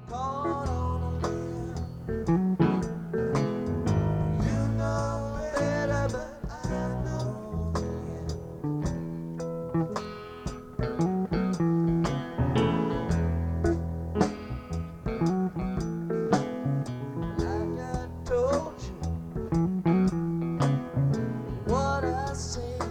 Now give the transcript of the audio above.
caught on a limb. You know better, but I know like I told you what I say.